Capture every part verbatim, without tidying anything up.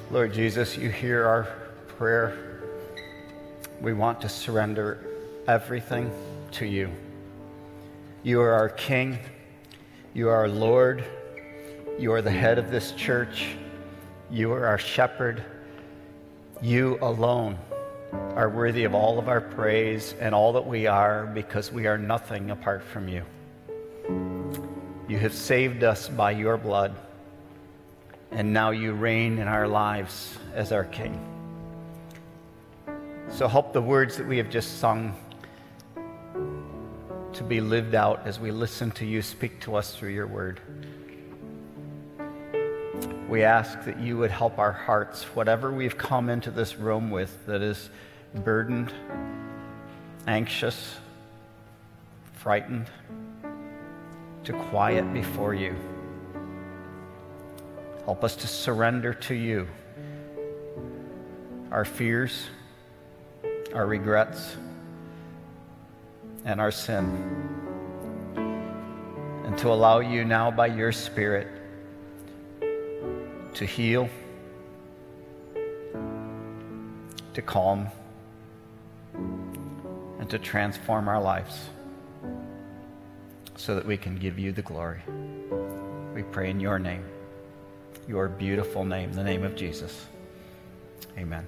Lord Jesus, you hear our prayer. We want to surrender everything to you. You are our King. You are our Lord. You are the head of this church. You are our shepherd. You alone are worthy of all of our praise and all that we are, because we are nothing apart from you. You have saved us by your blood, and now you reign in our lives as our King. So help the words that we have just sung to be lived out as we listen to you speak to us through your word. We ask that you would help our hearts, whatever we've come into this room with that is burdened, anxious, frightened, to quiet before you. Help us to surrender to you our fears, our regrets, and our sin, and to allow you now by your Spirit to heal, to calm, and to transform our lives so that we can give you the glory. We pray in your name, your beautiful name, the name of Jesus. Amen.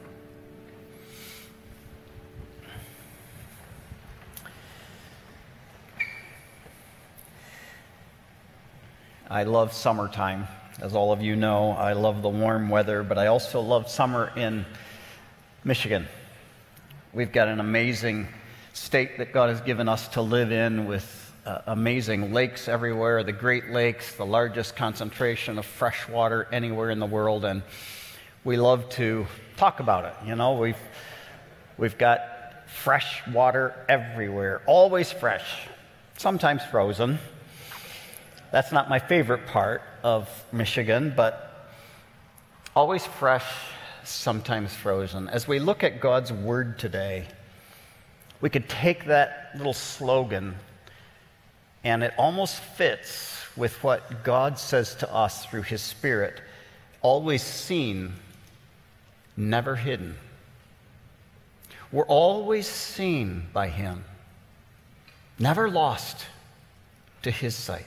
I love summertime. As all of you know, I love the warm weather, but I also love summer in Michigan. We've got an amazing state that God has given us to live in, with uh, amazing lakes everywhere, the Great Lakes, the largest concentration of fresh water anywhere in the world, and we love to talk about it. You know, we've we've got fresh water everywhere, always fresh, sometimes frozen. That's not my favorite part of Michigan, but always fresh, sometimes frozen. As we look at God's word today, we could take that little slogan, and it almost fits with what God says to us through his Spirit: always seen, never hidden. We're always seen by him, never lost to his sight.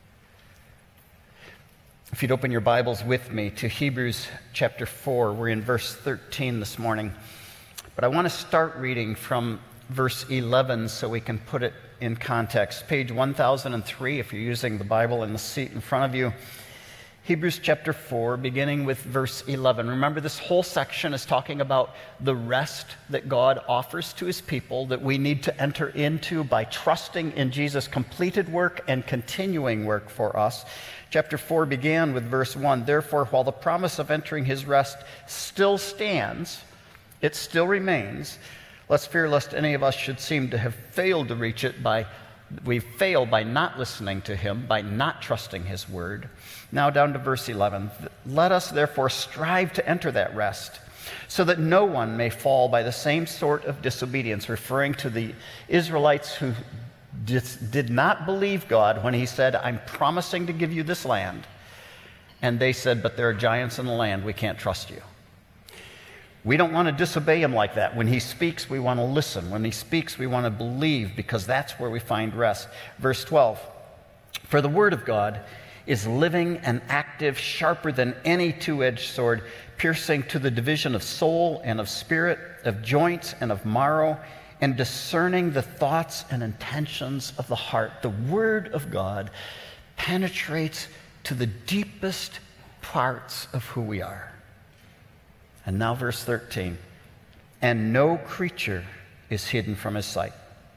If you'd open your Bibles with me to Hebrews chapter four, we're in verse thirteen this morning. But I want to start reading from verse eleven so we can put it in context. Page one thousand three, if you're using the Bible in the seat in front of you. Hebrews chapter four, beginning with verse eleven. Remember, this whole section is talking about the rest that God offers to his people that we need to enter into by trusting in Jesus' completed work and continuing work for us. Chapter four began with verse one. Therefore, while the promise of entering his rest still stands, it still remains, let's fear lest any of us should seem to have failed to reach it by, we fail by not listening to him, by not trusting his word. Now down to verse eleven. Let us therefore strive to enter that rest, so that no one may fall by the same sort of disobedience, referring to the Israelites who did not believe God when he said, I'm promising to give you this land. And they said, but there are giants in the land, we can't trust you. We don't want to disobey him like that. When he speaks, we want to listen. When he speaks, we want to believe, because that's where we find rest. Verse twelve, for the word of God is living and active, sharper than any two-edged sword, piercing to the division of soul and of spirit, of joints and of marrow, and discerning the thoughts and intentions of the heart. The word of God penetrates to the deepest parts of who we are. And now verse thirteen. And no creature is hidden from his sight.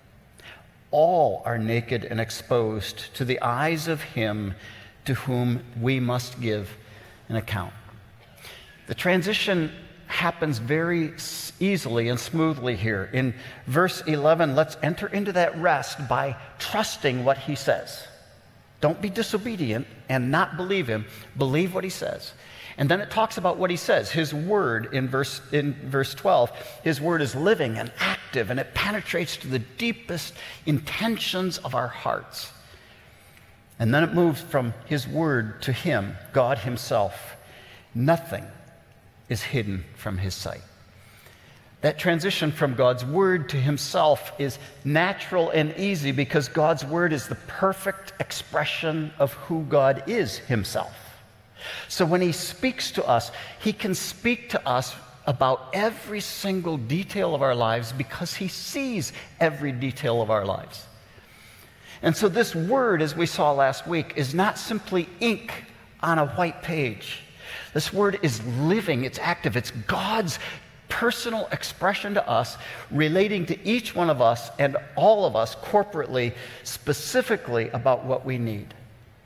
All are naked and exposed to the eyes of him to whom we must give an account. The transition happens very easily and smoothly here. In verse eleven, let's enter into that rest by trusting what he says. Don't be disobedient and not believe him. Believe what he says. And then it talks about what he says. His word in verse in verse twelve, his word is living and active, and it penetrates to the deepest intentions of our hearts. And then it moves from his word to him, God himself. Nothing, is hidden from his sight. That transition from God's word to himself is natural and easy because God's word is the perfect expression of who God is himself. So when he speaks to us, he can speak to us about every single detail of our lives because he sees every detail of our lives. And so this word, as we saw last week, is not simply ink on a white page. This word is living, it's active, it's God's personal expression to us, relating to each one of us and all of us corporately, specifically about what we need.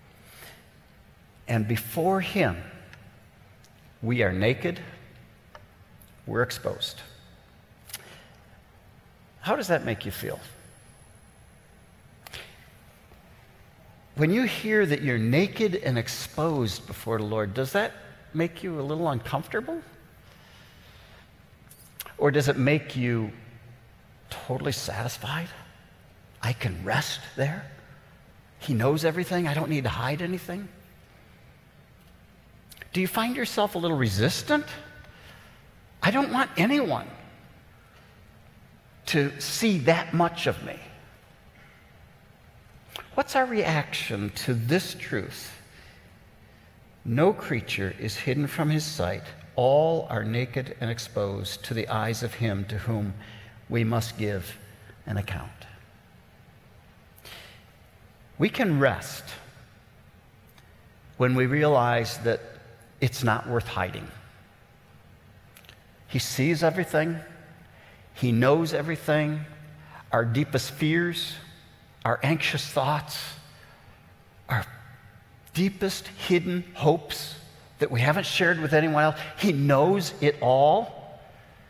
And before him, we are naked, we're exposed. How does that make you feel? When you hear that you're naked and exposed before the Lord, does that make you a little uncomfortable? Or does it make you totally satisfied? I can rest there. He knows everything. I don't need to hide anything. Do you find yourself a little resistant? I don't want anyone to see that much of me. What's our reaction to this truth? No creature is hidden from his sight. All are naked and exposed to the eyes of him to whom we must give an account. We can rest when we realize that it's not worth hiding. He sees everything. He knows everything. Our deepest fears, our anxious thoughts, our deepest hidden hopes that we haven't shared with anyone else. He knows it all.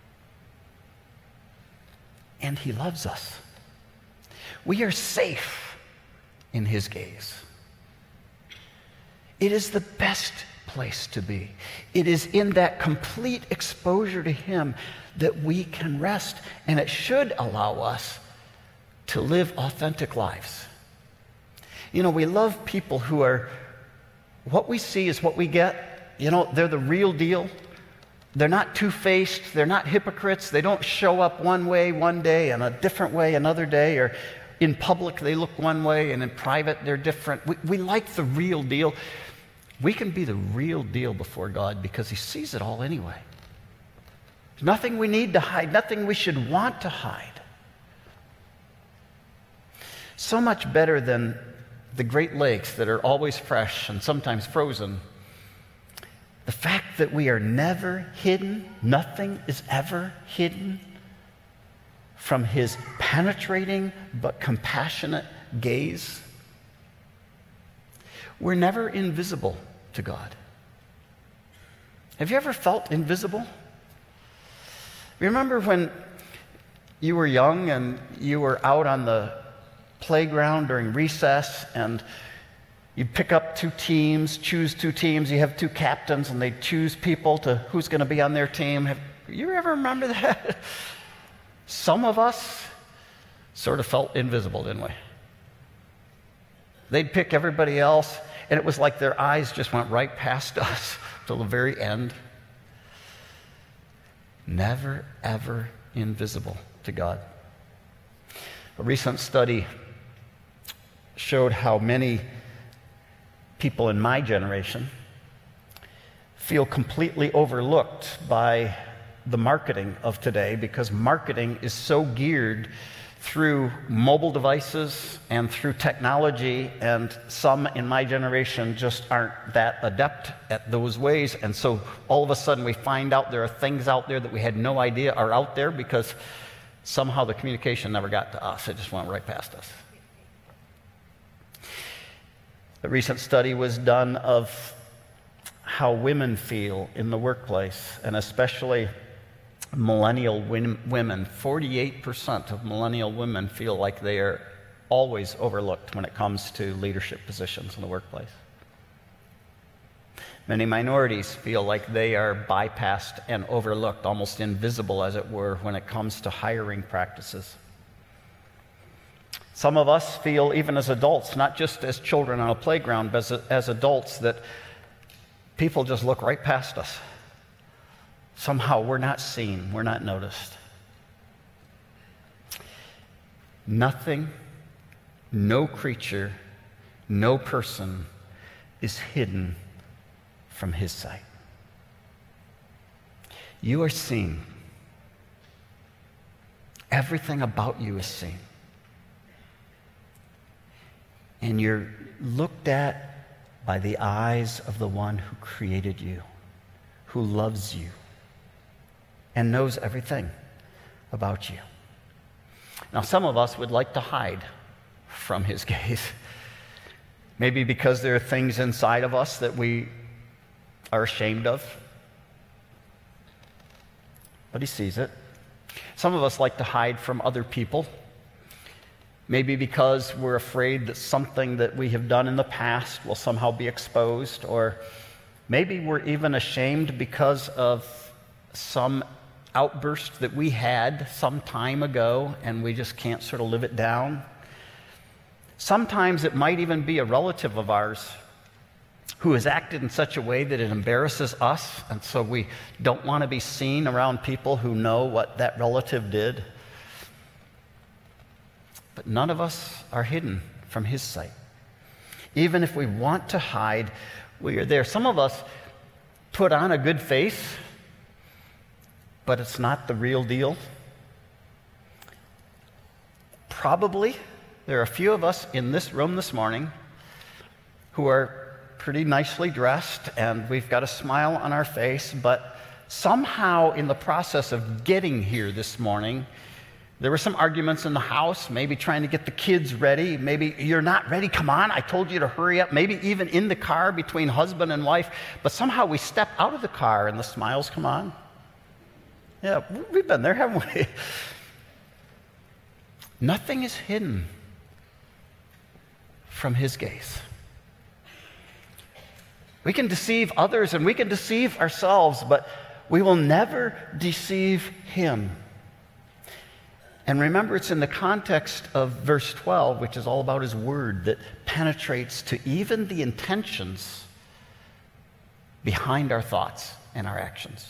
And he loves us. We are safe in his gaze. It is the best place to be. It is in that complete exposure to him that we can rest, and it should allow us to live authentic lives. You know, we love people who are, what we see is what we get. You know, they're the real deal. They're not two-faced. They're not hypocrites. They don't show up one way one day and a different way another day, or in public they look one way and in private they're different. We, we like the real deal. We can be the real deal before God because he sees it all anyway. There's nothing we need to hide, nothing we should want to hide. So much better than the Great Lakes that are always fresh and sometimes frozen. The fact that we are never hidden, nothing is ever hidden from his penetrating but compassionate gaze. We're never invisible to God. Have you ever felt invisible? Remember when you were young and you were out on the playground during recess and you'd pick up two teams, choose two teams, you have two captains and they choose people to who's going to be on their team. Have you ever remember that? Some of us sort of felt invisible, didn't we? They'd pick everybody else, and it was like their eyes just went right past us till the very end. Never, ever invisible to God. A recent study showed how many people in my generation feel completely overlooked by the marketing of today because marketing is so geared through mobile devices and through technology, and some in my generation just aren't that adept at those ways. And so all of a sudden we find out there are things out there that we had no idea are out there because somehow the communication never got to us. It just went right past us. A recent study was done of how women feel in the workplace, and especially millennial women. forty-eight percent of millennial women feel like they are always overlooked when it comes to leadership positions in the workplace. Many minorities feel like they are bypassed and overlooked, almost invisible, as it were, when it comes to hiring practices. Some of us feel, even as adults, not just as children on a playground, but as, as adults, that people just look right past us. somehow we're not seen, we're not noticed. Nothing, no creature, no person is hidden from his sight. You are seen. Everything about you is seen. And you're looked at by the eyes of the one who created you, who loves you, and knows everything about you. Now, some of us would like to hide from his gaze. Maybe because there are things inside of us that we are ashamed of. But he sees it. Some of us like to hide from other people. Maybe because we're afraid that something that we have done in the past will somehow be exposed, or maybe we're even ashamed because of some outburst that we had some time ago and we just can't sort of live it down. Sometimes it might even be a relative of ours who has acted in such a way that it embarrasses us, and so we don't want to be seen around people who know what that relative did. But none of us are hidden from his sight. Even if we want to hide, we are there. Some of us put on a good face, but it's not the real deal. Probably there are a few of us in this room this morning who are pretty nicely dressed and we've got a smile on our face, but somehow in the process of getting here this morning, there were some arguments in the house, maybe trying to get the kids ready. Maybe you're not ready, come on, I told you to hurry up. Maybe even in the car between husband and wife, but somehow we step out of the car and the smiles come on. Yeah, we've been there, haven't we? Nothing is hidden from his gaze. We can deceive others and we can deceive ourselves, but we will never deceive him. And remember, it's in the context of verse twelve, which is all about his word, that penetrates to even the intentions behind our thoughts and our actions.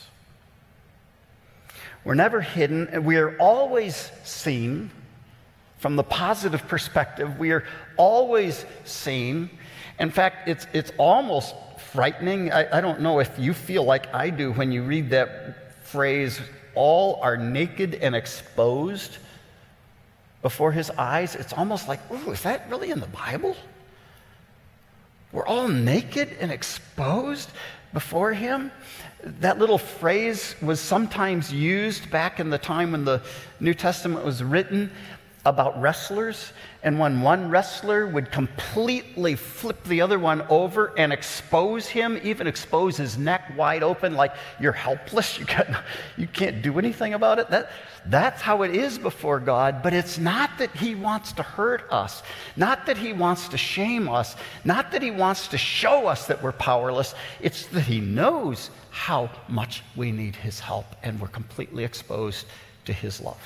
We're never hidden, and we are always seen from the positive perspective. We are always seen. In fact, it's it's almost frightening. I, I don't know if you feel like I do when you read that phrase, all are naked and exposed before his eyes. It's almost like, ooh, is that really in the Bible? We're all naked and exposed before him? That little phrase was sometimes used back in the time when the New Testament was written about wrestlers, and when one wrestler would completely flip the other one over and expose him, even expose his neck wide open, like you're helpless, you can't, you can't do anything about it. That, that's how it is before God, but it's not that he wants to hurt us, not that he wants to shame us, not that he wants to show us that we're powerless. It's that he knows how much we need his help, and we're completely exposed to his love.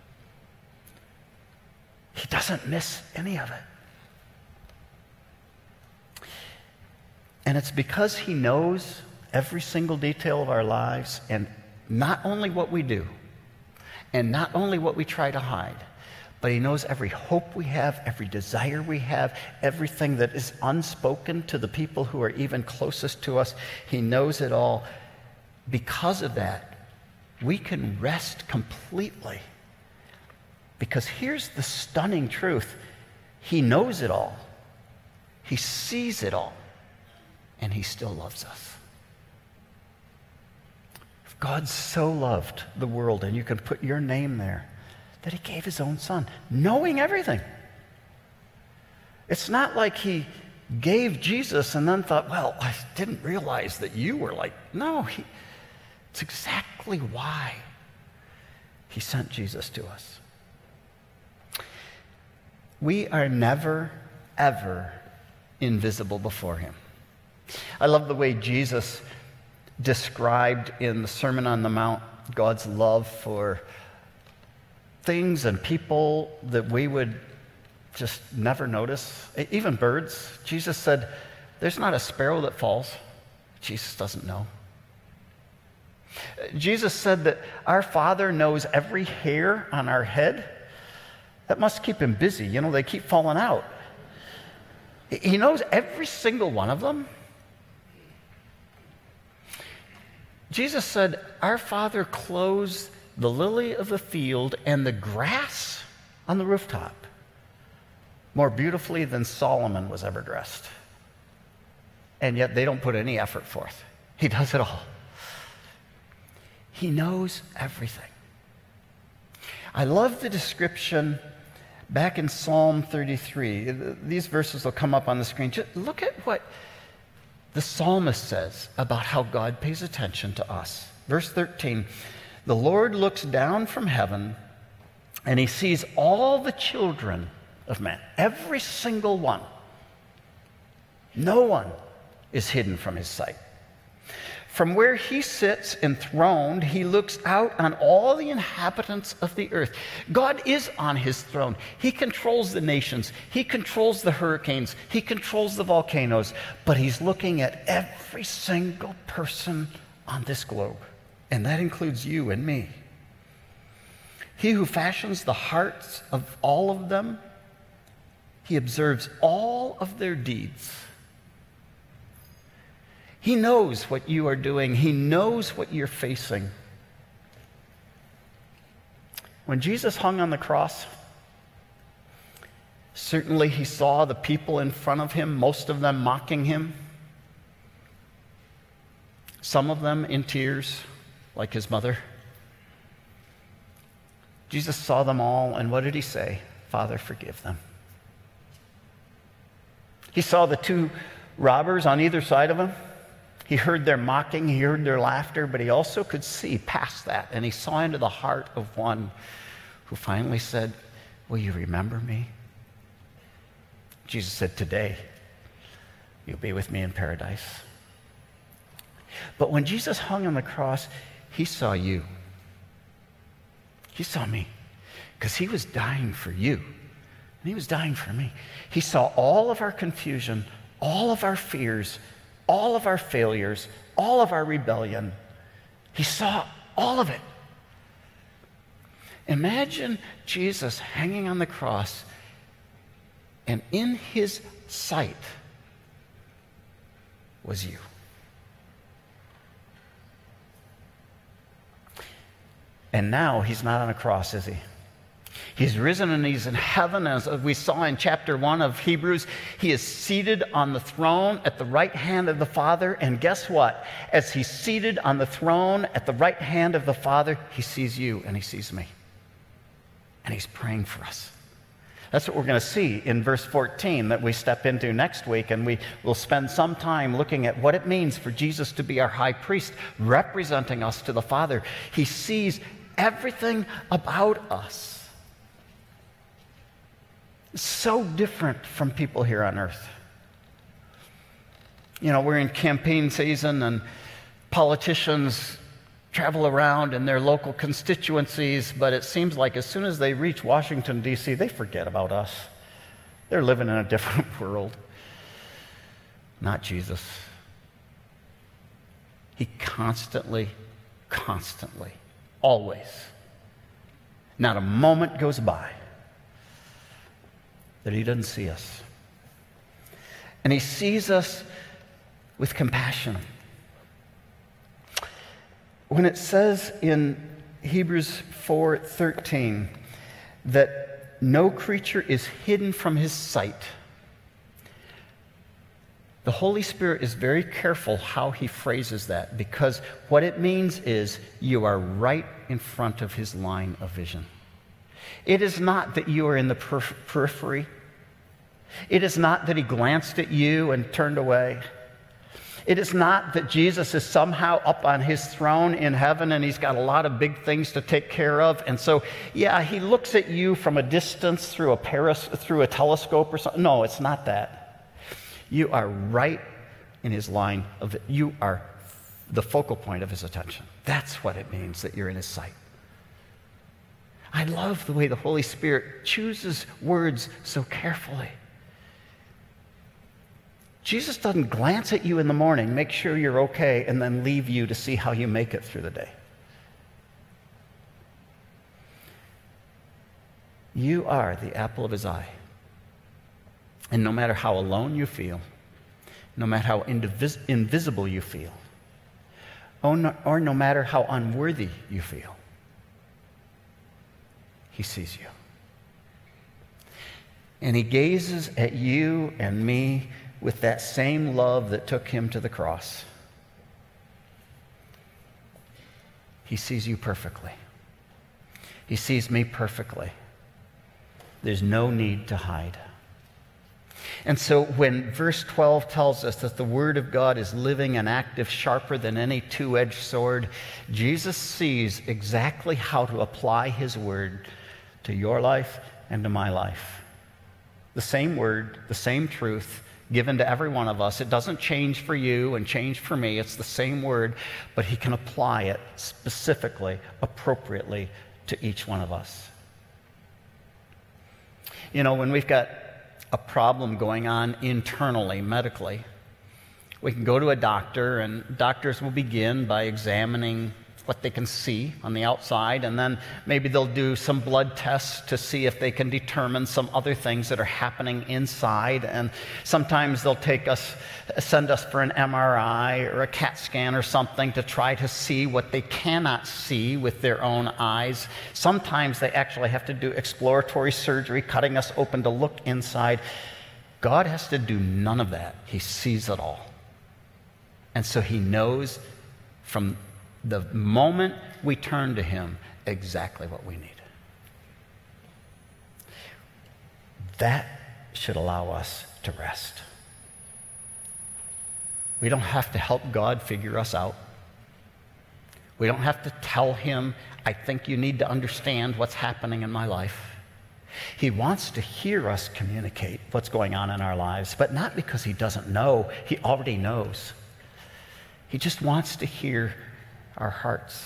He doesn't miss any of it. And it's because he knows every single detail of our lives, and not only what we do, and not only what we try to hide, but he knows every hope we have, every desire we have, everything that is unspoken to the people who are even closest to us. He knows it all. Because of that, we can rest completely. Because here's the stunning truth. He knows it all. He sees it all. And he still loves us. God so loved the world, and you can put your name there, that he gave his own son, knowing everything. It's not like he gave Jesus and then thought, well, I didn't realize that you were like, no, he, it's exactly why he sent Jesus to us. We are never, ever invisible before him. I love the way Jesus described in the Sermon on the Mount God's love for things and people that we would just never notice, even birds. Jesus said, there's not a sparrow that falls. Jesus doesn't know. Jesus said that our Father knows every hair on our head. That must keep him busy. You know, they keep falling out. He knows every single one of them. Jesus said, our Father clothes the lily of the field and the grass on the rooftop more beautifully than Solomon was ever dressed. And yet they don't put any effort forth. He does it all. He knows everything. I love the description back in Psalm thirty-three. These verses will come up on the screen. Just look at what the psalmist says about how God pays attention to us. Verse thirteen, the Lord looks down from heaven and he sees all the children of man, every single one. No one is hidden from his sight. From where he sits enthroned, he looks out on all the inhabitants of the earth. God is on his throne. He controls the nations. He controls the hurricanes. He controls the volcanoes. But he's looking at every single person on this globe. And that includes you and me. He who fashions the hearts of all of them, he observes all of their deeds. He knows what you are doing. He knows what you're facing. When Jesus hung on the cross, certainly he saw the people in front of him, most of them mocking him, some of them in tears, like his mother. Jesus saw them all, and what did he say? Father, forgive them. He saw the two robbers on either side of him. He heard their mocking, he heard their laughter, but he also could see past that, and he saw into the heart of one who finally said, will you remember me? Jesus said, today, you'll be with me in paradise. But when Jesus hung on the cross, he saw you. He saw me, because he was dying for you, and he was dying for me. He saw all of our confusion, all of our fears, all of our failures, all of our rebellion. He saw all of it. Imagine Jesus hanging on the cross, and in his sight was you. And now he's not on a cross, is he? He's risen and he's in heaven, as we saw in chapter one of Hebrews. He is seated on the throne at the right hand of the Father. And guess what? As he's seated on the throne at the right hand of the Father, he sees you and he sees me. And he's praying for us. That's what we're going to see in verse fourteen that we step into next week. And we will spend some time looking at what it means for Jesus to be our high priest, representing us to the Father. He sees everything about us. So different from people here on earth. You know, we're in campaign season and politicians travel around in their local constituencies, but it seems like as soon as they reach Washington, D C, they forget about us. They're living in a different world. Not Jesus. He constantly, constantly, always, not a moment goes by that he doesn't see us. And he sees us with compassion. When it says in Hebrews four thirteen that no creature is hidden from his sight, the Holy Spirit is very careful how he phrases that, because what it means is you are right in front of his line of vision. It is not that you are in the periphery. It is not that he glanced at you and turned away. It is not that Jesus is somehow up on his throne in heaven and he's got a lot of big things to take care of. And so, yeah, he looks at you from a distance through a paris, through a telescope or something. No, it's not that. You are right in his line of it. You are the focal point of his attention. That's what it means that you're in his sight. I love the way the Holy Spirit chooses words so carefully. Jesus doesn't glance at you in the morning, make sure you're okay, and then leave you to see how you make it through the day. You are the apple of his eye. And no matter how alone you feel, no matter how indivis- invisible you feel, or no, or no matter how unworthy you feel, he sees you. And he gazes at you and me with that same love that took him to the cross. He sees you perfectly. He sees me perfectly. There's no need to hide. And so when verse twelve tells us that the Word of God is living and active, sharper than any two-edged sword, Jesus sees exactly how to apply his Word to your life and to my life. The same Word, the same truth given to every one of us. It doesn't change for you and change for me. It's the same Word, but he can apply it specifically, appropriately to each one of us. You know, when we've got a problem going on internally, medically, we can go to a doctor, and doctors will begin by examining what they can see on the outside, and then maybe they'll do some blood tests to see if they can determine some other things that are happening inside. And sometimes they'll take us, send us for an M R I or a CAT scan or something to try to see what they cannot see with their own eyes. Sometimes they actually have to do exploratory surgery, cutting us open to look inside. God has to do none of that. He sees it all. And so he knows from the moment we turn to him exactly what we need. That should allow us to rest. We don't have to help God figure us out. We don't have to tell him, I think you need to understand what's happening in my life. He wants to hear us communicate what's going on in our lives, but not because he doesn't know. He already knows. He just wants to hear our hearts.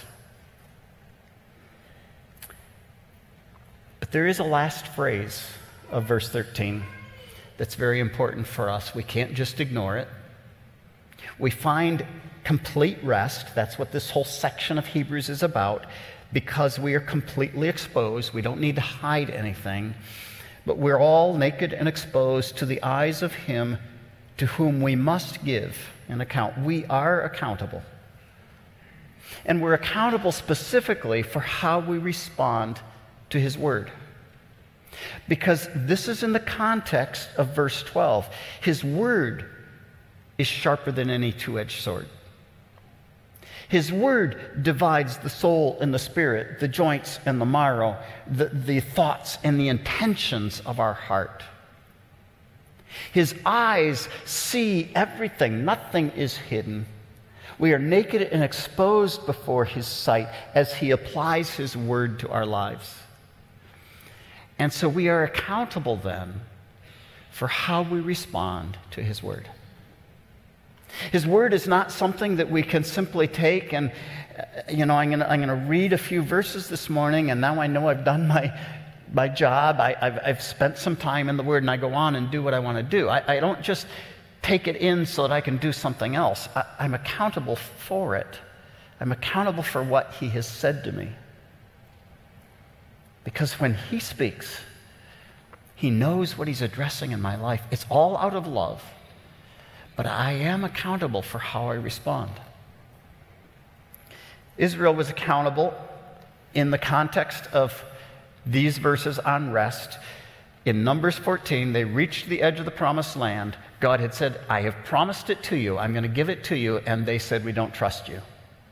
But there is a last phrase of verse thirteen that's very important for us. We can't just ignore it. We find complete rest. That's what this whole section of Hebrews is about, because we are completely exposed. We don't need to hide anything, but we're all naked and exposed to the eyes of him to whom we must give an account. We are accountable. And we're accountable specifically for how we respond to his word. Because this is in the context of verse twelve. His word is sharper than any two-edged sword. His word divides the soul and the spirit, the joints and the marrow, the, the thoughts and the intentions of our heart. His eyes see everything. Nothing is hidden. We are naked and exposed before his sight as he applies his word to our lives. And so we are accountable then for how we respond to his word. His word is not something that we can simply take and, you know, I'm going to I'm going to read a few verses this morning, and now I know I've done my my job. I, I've, I've spent some time in the word, and I go on and do what I want to do. I, I don't just take it in so that I can do something else. I, I'm accountable for it. I'm accountable for what he has said to me. Because when he speaks, he knows what he's addressing in my life. It's all out of love. But I am accountable for how I respond. Israel was accountable in the context of these verses on rest. In Numbers fourteen, they reached the edge of the promised land. God had said, I have promised it to you. I'm going to give it to you. And they said, we don't trust you.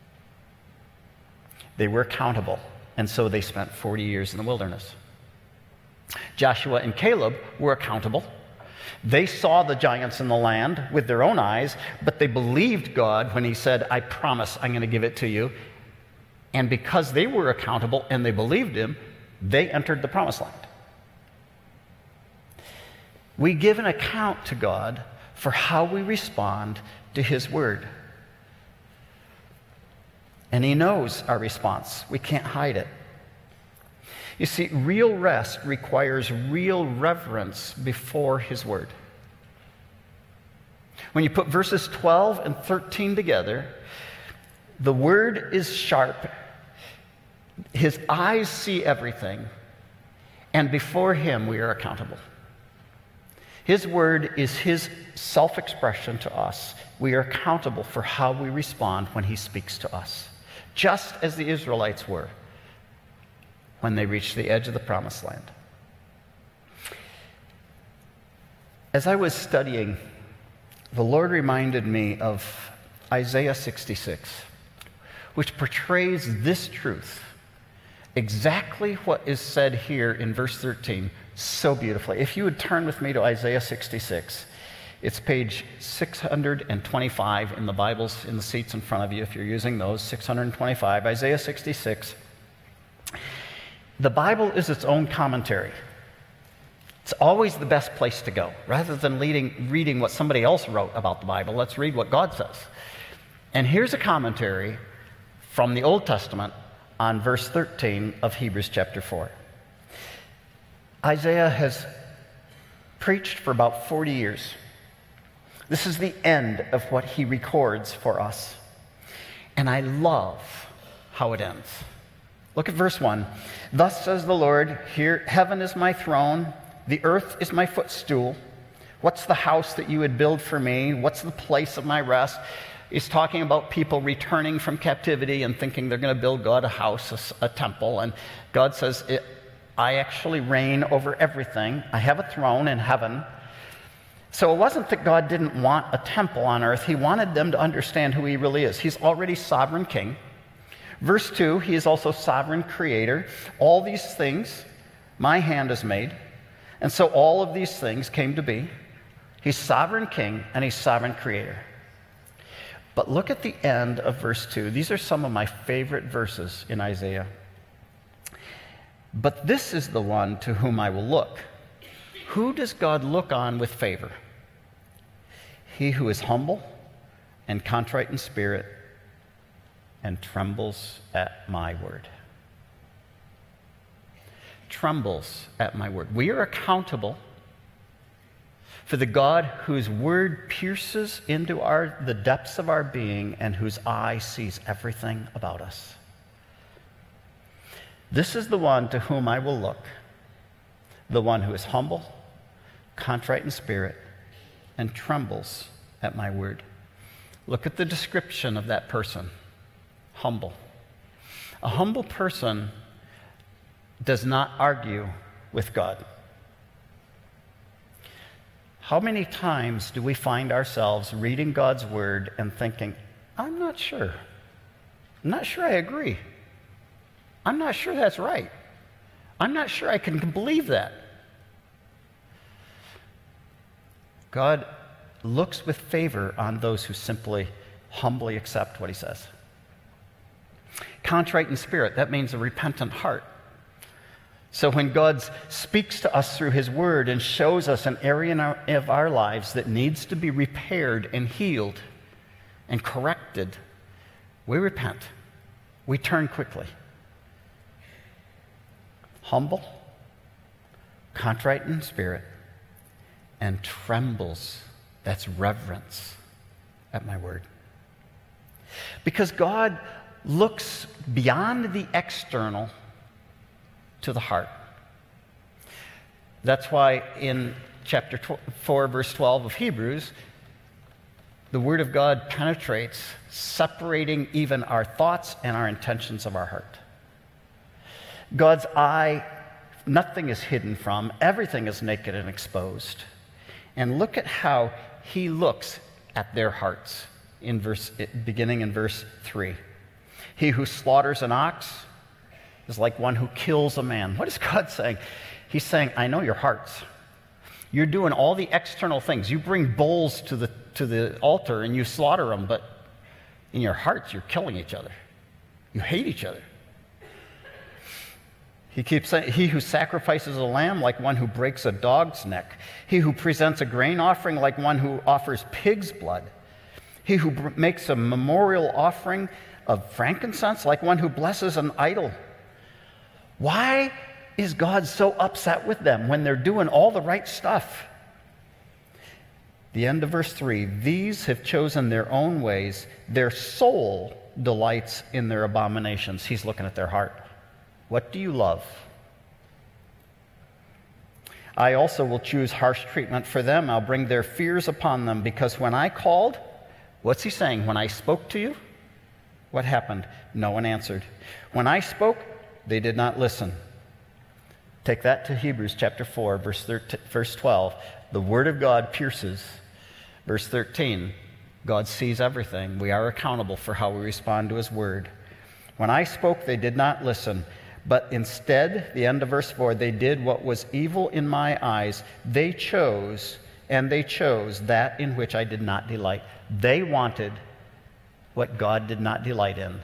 They were accountable. And so they spent forty years in the wilderness. Joshua and Caleb were accountable. They saw the giants in the land with their own eyes, but they believed God when he said, I promise I'm going to give it to you. And because they were accountable and they believed him, they entered the promised land. We give an account to God for how we respond to his word. And he knows our response. We can't hide it. You see, real rest requires real reverence before his word. When you put verses twelve and thirteen together, the word is sharp. His eyes see everything, and before him we are accountable. His word is his self-expression to us. We are accountable for how we respond when he speaks to us, just as the Israelites were when they reached the edge of the promised land. As I was studying, the Lord reminded me of Isaiah sixty-six, which portrays this truth, exactly what is said here in verse thirteen, so beautifully. If you would turn with me to Isaiah sixty-six, it's page six hundred twenty-five in the Bibles in the seats in front of you, if you're using those, six hundred twenty-five, Isaiah sixty-six. The Bible is its own commentary. It's always the best place to go. Rather than leading, reading what somebody else wrote about the Bible, let's read what God says. And here's a commentary from the Old Testament on verse thirteen of Hebrews chapter four. Isaiah has preached for about forty years. This is the end of what he records for us. And I love how it ends. Look at verse one. Thus says the Lord, here, heaven is my throne, the earth is my footstool. What's the house that you would build for me? What's the place of my rest? He's talking about people returning from captivity and thinking they're going to build God a house, a, a temple. And God says, it, I actually reign over everything. I have a throne in heaven. So it wasn't that God didn't want a temple on earth. He wanted them to understand who he really is. He's already sovereign king. Verse two, he is also sovereign creator. All these things my hand has made. And so all of these things came to be. He's sovereign king and he's sovereign creator. But look at the end of verse two. These are some of my favorite verses in Isaiah. But this is the one to whom I will look. Who does God look on with favor? He who is humble and contrite in spirit and trembles at my word. Trembles at my word. We are accountable for the God whose word pierces into our, the depths of our being and whose eye sees everything about us. This is the one to whom I will look, the one who is humble, contrite in spirit, and trembles at my word. Look at the description of that person. Humble. A humble person does not argue with God. How many times do we find ourselves reading God's word and thinking, I'm not sure. I'm not sure I agree. I'm not sure that's right. I'm not sure I can believe that. God looks with favor on those who simply humbly accept what he says. Contrite in spirit, that means a repentant heart. So when God speaks to us through his word and shows us an area in our, of our lives that needs to be repaired and healed and corrected, we repent. We turn quickly. Humble, contrite in spirit, and trembles. That's reverence at my word. Because God looks beyond the external to the heart. That's why in chapter four, verse twelve of Hebrews, the Word of God penetrates, separating even our thoughts and our intentions of our heart. God's eye, nothing is hidden from, everything is naked and exposed. And look at how he looks at their hearts, in verse, beginning in verse three. He who slaughters an ox is like one who kills a man. What is God saying? He's saying, I know your hearts. You're doing all the external things. You bring bulls to the, to the altar and you slaughter them, but in your hearts you're killing each other. You hate each other. He keeps saying, he who sacrifices a lamb like one who breaks a dog's neck. He who presents a grain offering like one who offers pig's blood. He who br- makes a memorial offering of frankincense like one who blesses an idol. Why is God so upset with them when they're doing all the right stuff? The end of verse three, these have chosen their own ways. Their soul delights in their abominations. He's looking at their heart. What do you love? I also will choose harsh treatment for them. I'll bring their fears upon them, because when I called, what's he saying? When I spoke to you, what happened? No one answered. When I spoke, they did not listen. Take that to Hebrews chapter four, verse thirteen, verse twelve. The word of God pierces. Verse thirteen, God sees everything. We are accountable for how we respond to his word. When I spoke, they did not listen. But instead, the end of verse four, they did what was evil in my eyes. They chose, and they chose that in which I did not delight. They wanted what God did not delight in.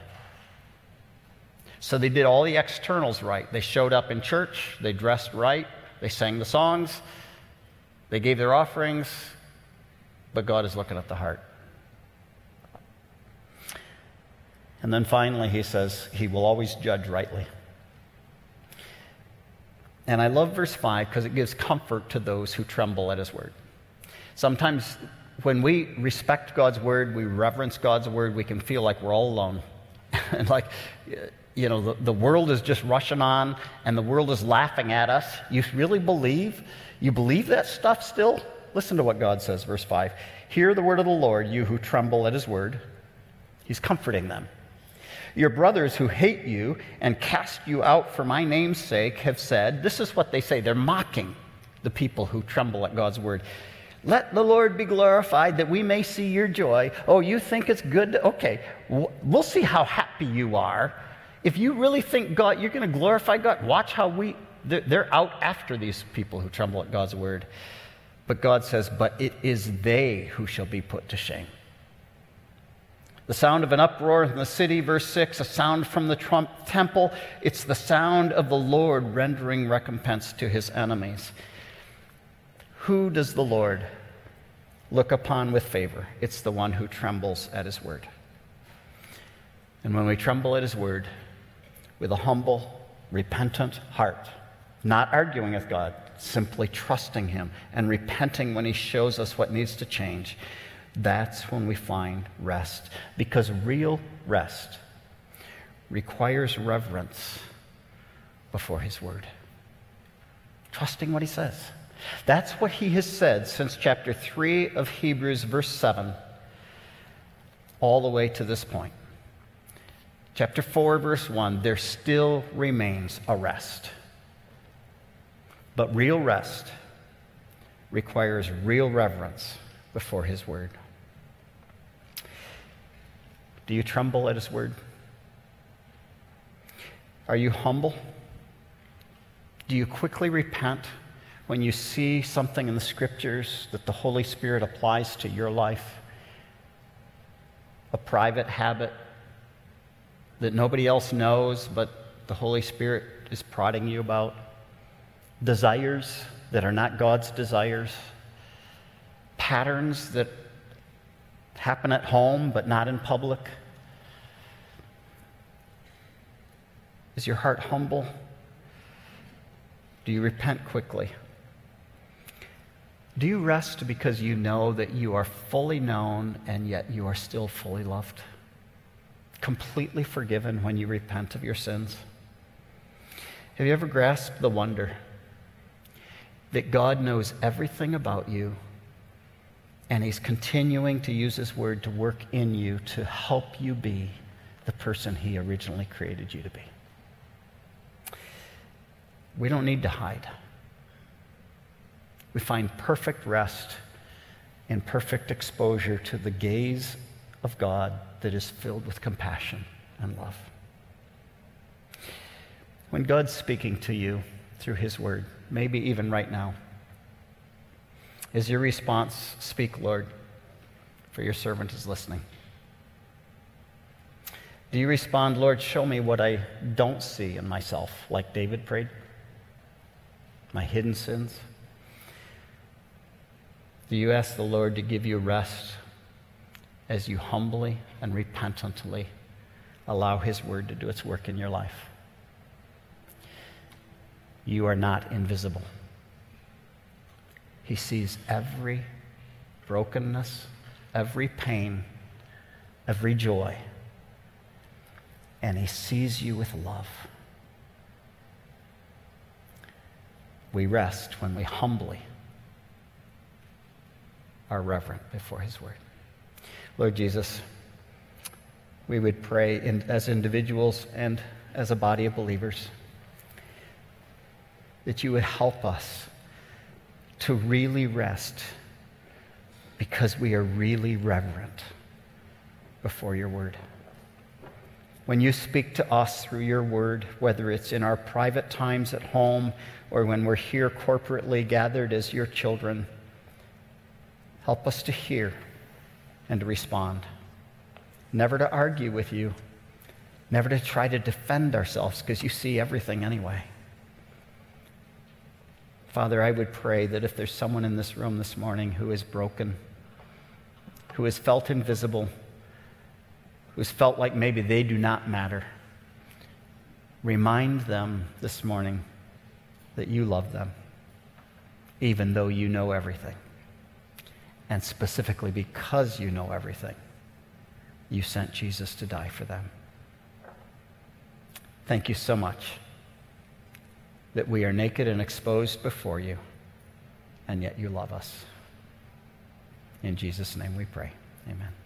So they did all the externals right. They showed up in church. They dressed right. They sang the songs. They gave their offerings. But God is looking at the heart. And then finally, he says, he will always judge rightly. And I love verse five because it gives comfort to those who tremble at his word. Sometimes when we respect God's word, we reverence God's word, we can feel like we're all alone. And like, you know, the, the world is just rushing on and the world is laughing at us. You really believe? You believe that stuff still? Listen to what God says, verse five. Hear the word of the Lord, you who tremble at his word. He's comforting them. Your brothers who hate you and cast you out for my name's sake have said, this is what they say. They're mocking the people who tremble at God's word. Let the Lord be glorified that we may see your joy. Oh, you think it's good? To, okay, we'll see how happy you are. If you really think God, you're going to glorify God, watch how we, they're, they're out after these people who tremble at God's word. But God says, but it is they who shall be put to shame. The sound of an uproar in the city, verse six, a sound from the trump temple. It's the sound of the Lord rendering recompense to his enemies. Who does the Lord look upon with favor? It's the one who trembles at his word. And when we tremble at his word with a humble, repentant heart, not arguing with God, simply trusting him and repenting when he shows us what needs to change, that's when we find rest. Because real rest requires reverence before his word. Trusting what he says. That's what he has said since chapter three of Hebrews, verse seven, all the way to this point. Chapter four, verse one, there still remains a rest. But real rest requires real reverence before his word. Do you tremble at his word? Are you humble? Do you quickly repent when you see something in the scriptures that the Holy Spirit applies to your life? A private habit that nobody else knows, but the Holy Spirit is prodding you about? Desires that are not God's desires? Patterns that happen at home but not in public? Is your heart humble? Do you repent quickly? Do you rest because you know that you are fully known and yet you are still fully loved? Completely forgiven when you repent of your sins? Have you ever grasped the wonder that God knows everything about you and he's continuing to use his word to work in you to help you be the person he originally created you to be? We don't need to hide. We find perfect rest in perfect exposure to the gaze of God that is filled with compassion and love. When God's speaking to you through his word, maybe even right now, is your response, "Speak, Lord, for your servant is listening"? Do you respond, "Lord, show me what I don't see in myself," like David prayed? My hidden sins? Do you ask the Lord to give you rest as you humbly and repentantly allow his word to do its work in your life? You are not invisible. He sees every brokenness, every pain, every joy. And he sees you with love. We rest when we humbly are reverent before his word. Lord Jesus, we would pray in, as individuals and as a body of believers, that you would help us to really rest because we are really reverent before your word. When you speak to us through your word, whether it's in our private times at home or when we're here corporately gathered as your children, help us to hear and to respond. Never to argue with you, never to try to defend ourselves because you see everything anyway. Father, I would pray that if there's someone in this room this morning who is broken, who has felt invisible, who's felt like maybe they do not matter, remind them this morning that you love them, even though you know everything. And specifically because you know everything, you sent Jesus to die for them. Thank you so much that we are naked and exposed before you, and yet you love us. In Jesus' name we pray. Amen.